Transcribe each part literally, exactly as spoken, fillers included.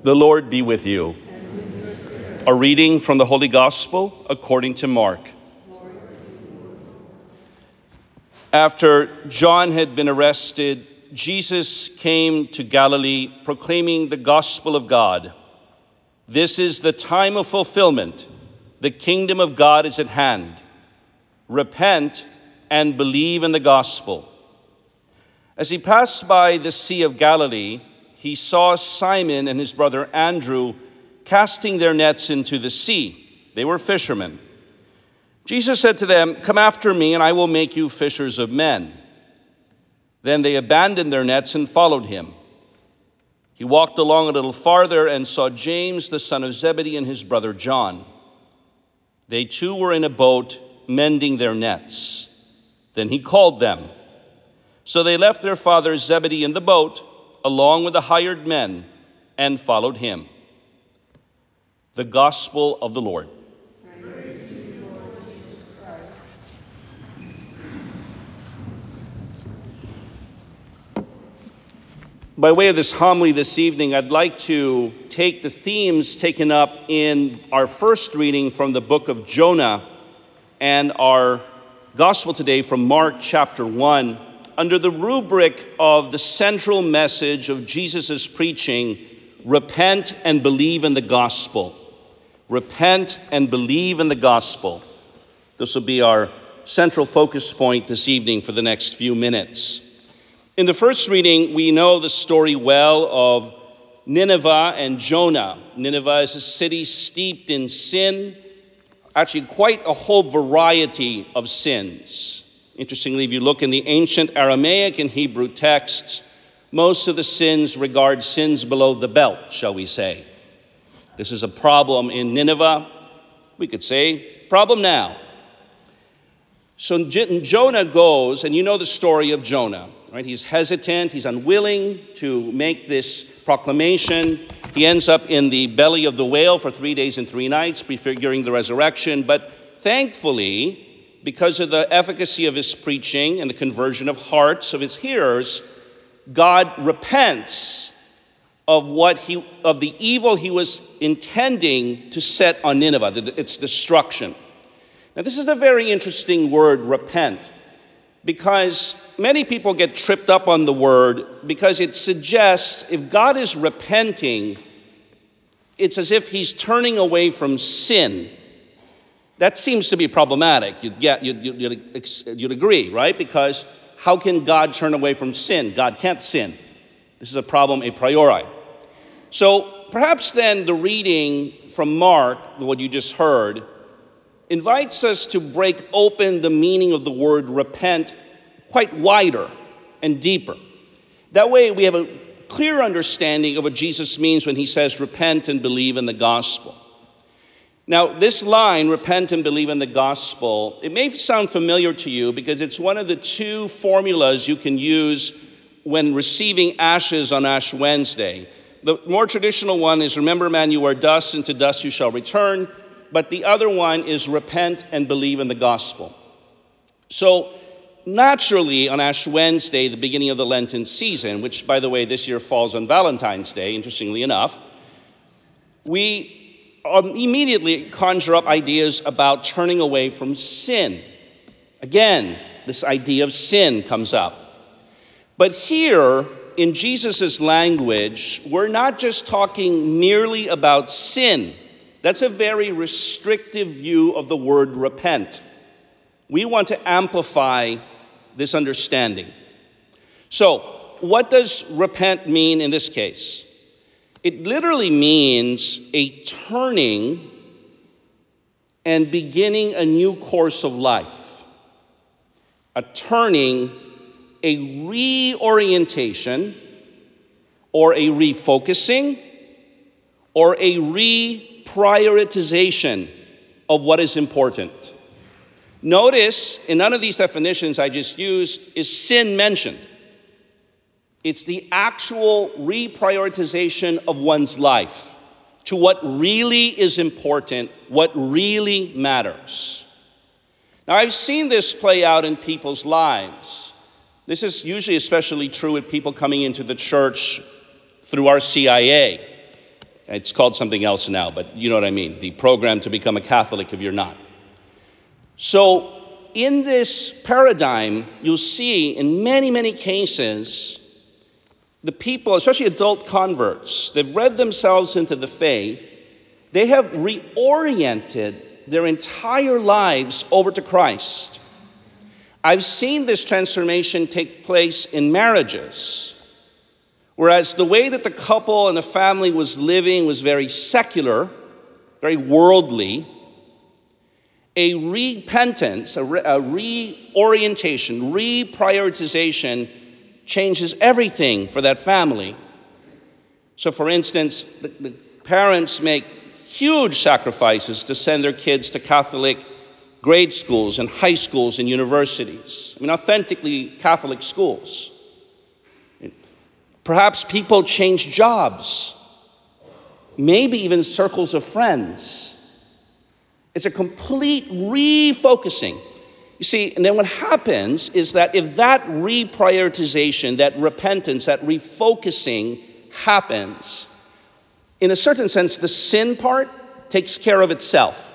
The Lord be with you. A reading from the Holy Gospel according to Mark. After John had been arrested, Jesus came to Galilee proclaiming the gospel of God. This is the time of fulfillment. The kingdom of God is at hand. Repent and believe in the gospel. As he passed by the Sea of Galilee, he saw Simon and his brother Andrew casting their nets into the sea. They were fishermen. Jesus said to them, "Come after me, and I will make you fishers of men." Then they abandoned their nets and followed him. He walked along a little farther and saw James, the son of Zebedee, and his brother John. They too were in a boat, mending their nets. Then he called them. So they left their father Zebedee in the boat, along with the hired men, and followed him. The Gospel of the Lord. Praise to you, Lord Jesus Christ. By way of this homily this evening, I'd like to take the themes taken up in our first reading from the book of Jonah and our Gospel today from Mark chapter one, under the rubric of the central message of Jesus' preaching, repent and believe in the gospel. Repent and believe in the gospel. This will be our central focus point this evening for the next few minutes. In the first reading, we know the story well of Nineveh and Jonah. Nineveh is a city steeped in sin, actually quite a whole variety of sins. Interestingly, if you look in the ancient Aramaic and Hebrew texts, most of the sins regard sins below the belt, shall we say. This is a problem in Nineveh. We could say, problem now. So Jonah goes, and you know the story of Jonah, right? He's hesitant, he's unwilling to make this proclamation. He ends up in the belly of the whale for three days and three nights, prefiguring the resurrection. But thankfully, because of the efficacy of his preaching and the conversion of hearts of his hearers, God repents of what he of the evil he was intending to set on Nineveh, its destruction. Now, this is a very interesting word, repent, because many people get tripped up on the word because it suggests if God is repenting, it's as if he's turning away from sin. That seems to be problematic. You'd, get, you'd, you'd, you'd agree, right? Because how can God turn away from sin? God can't sin. This is a problem a priori. So perhaps then the reading from Mark, what you just heard, invites us to break open the meaning of the word repent quite wider and deeper. That way we have a clear understanding of what Jesus means when he says repent and believe in the gospel. Now, this line, repent and believe in the gospel, it may sound familiar to you because it's one of the two formulas you can use when receiving ashes on Ash Wednesday. The more traditional one is, remember, man, you are dust, and to dust you shall return. But the other one is repent and believe in the gospel. So, naturally, on Ash Wednesday, the beginning of the Lenten season, which, by the way, this year falls on Valentine's Day, interestingly enough, we immediately conjure up ideas about turning away from sin. Again, this idea of sin comes up. But here, in Jesus' language, we're not just talking merely about sin. That's a very restrictive view of the word repent. We want to amplify this understanding. So, what does repent mean in this case? It literally means a turning and beginning a new course of life. A turning, a reorientation, or a refocusing, or a reprioritization of what is important. Notice, in none of these definitions I just used is sin mentioned. It's the actual reprioritization of one's life to what really is important, what really matters. Now, I've seen this play out in people's lives. This is usually especially true with people coming into the church through our C I A. It's called something else now, but you know what I mean. The program to become a Catholic if you're not. So in this paradigm, you'll see in many, many cases, the people, especially adult converts, they've read themselves into the faith. They have reoriented their entire lives over to Christ. I've seen this transformation take place in marriages. Whereas the way that the couple and the family was living was very secular, very worldly, a repentance, a, re- a reorientation, reprioritization changes everything for that family. So for instance, the, the parents make huge sacrifices to send their kids to Catholic grade schools and high schools and universities. I mean, authentically Catholic schools. Perhaps people change jobs, maybe even circles of friends. It's a complete refocusing. You see, and then what happens is that if that reprioritization, that repentance, that refocusing happens, in a certain sense, the sin part takes care of itself.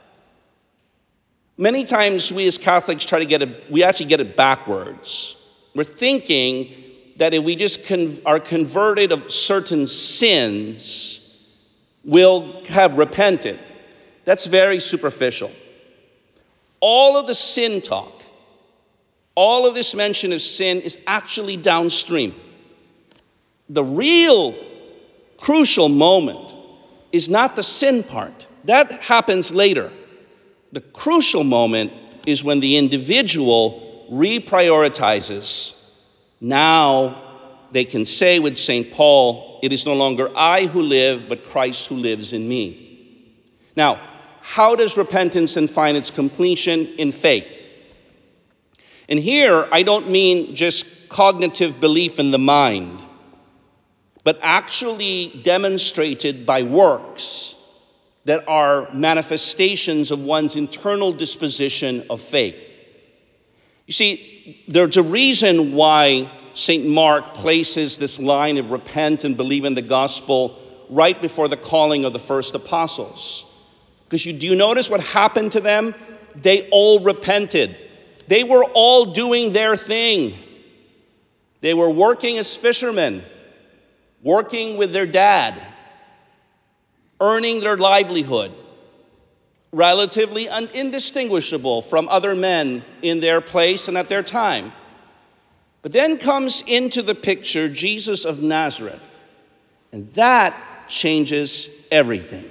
Many times we as Catholics try to get it, we actually get it backwards. We're thinking that if we just con- are converted of certain sins, we'll have repented. That's very superficial. All of the sin talk, all of this mention of sin is actually downstream. The real crucial moment is not the sin part. That happens later. The crucial moment is when the individual reprioritizes. Now they can say with Saint Paul, it is no longer I who live, but Christ who lives in me. Now, how does repentance then find its completion? In faith. And here, I don't mean just cognitive belief in the mind, but actually demonstrated by works that are manifestations of one's internal disposition of faith. You see, there's a reason why Saint Mark places this line of repent and believe in the gospel right before the calling of the first apostles. Because you, do you notice what happened to them? They all repented. They were all doing their thing. They were working as fishermen, working with their dad, earning their livelihood, relatively un- indistinguishable from other men in their place and at their time. But then comes into the picture Jesus of Nazareth, and that changes everything.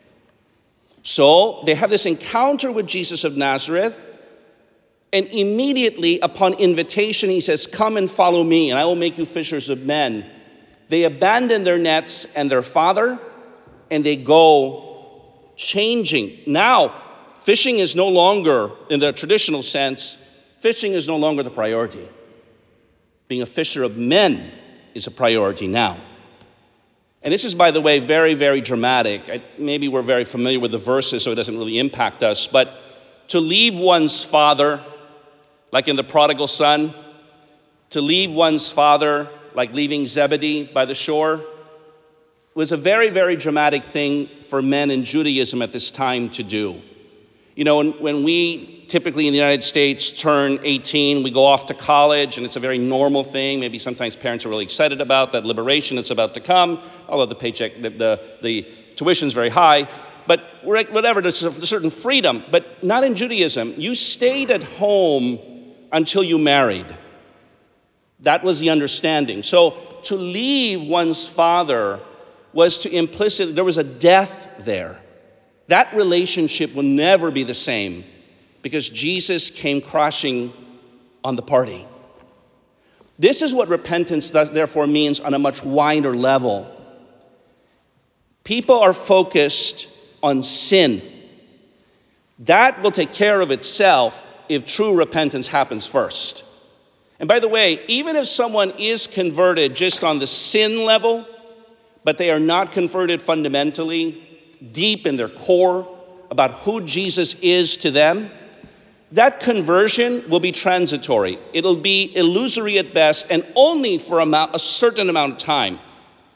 So they have this encounter with Jesus of Nazareth, and immediately upon invitation, he says, come and follow me, and I will make you fishers of men. They abandon their nets and their father, and they go changing. Now, fishing is no longer, in the traditional sense, fishing is no longer the priority. Being a fisher of men is a priority now. And this is, by the way, very, very dramatic. I, maybe we're very familiar with the verses, so it doesn't really impact us. But to leave one's father, like in the prodigal son, to leave one's father, like leaving Zebedee by the shore, was a very, very dramatic thing for men in Judaism at this time to do. You know, when, when we typically in the United States turn eighteen, we go off to college, and it's a very normal thing. Maybe sometimes parents are really excited about that liberation that's about to come, although the paycheck, the, the, the tuition is very high. But whatever, there's a certain freedom, but not in Judaism. You stayed at home until you married. That was the understanding. So to leave one's father was to implicit, there was a death there. That relationship will never be the same because Jesus came crashing on the party. This is what repentance therefore means on a much wider level. People are focused on sin. That will take care of itself if true repentance happens first. And by the way, even if someone is converted just on the sin level, but they are not converted fundamentally, deep in their core, about who Jesus is to them, that conversion will be transitory. It'll be illusory at best and only for a, a certain amount of time.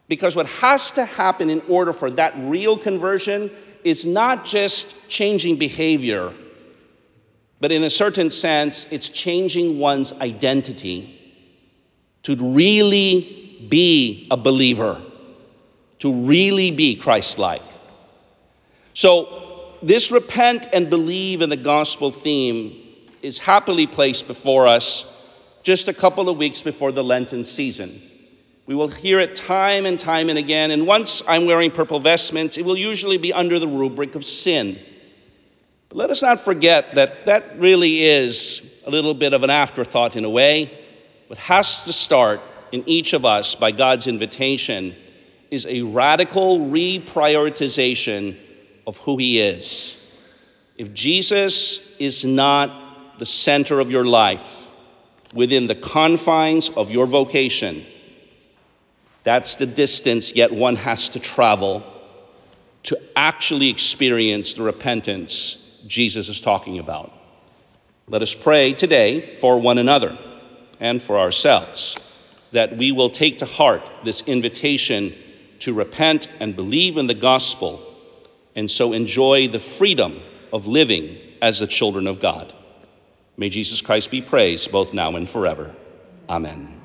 Because what has to happen in order for that real conversion is not just changing behavior, but in a certain sense, it's changing one's identity to really be a believer, to really be Christ-like. So this repent and believe in the gospel theme is happily placed before us just a couple of weeks before the Lenten season. We will hear it time and time and again, and once I'm wearing purple vestments, it will usually be under the rubric of sin. But let us not forget that that really is a little bit of an afterthought in a way. What has to start in each of us by God's invitation is a radical reprioritization of who he is. If Jesus is not the center of your life within the confines of your vocation, that's the distance yet one has to travel to actually experience the repentance Jesus is talking about. Let us pray today for one another and for ourselves that we will take to heart this invitation to repent and believe in the gospel and so enjoy the freedom of living as the children of God. May Jesus Christ be praised both now and forever. Amen.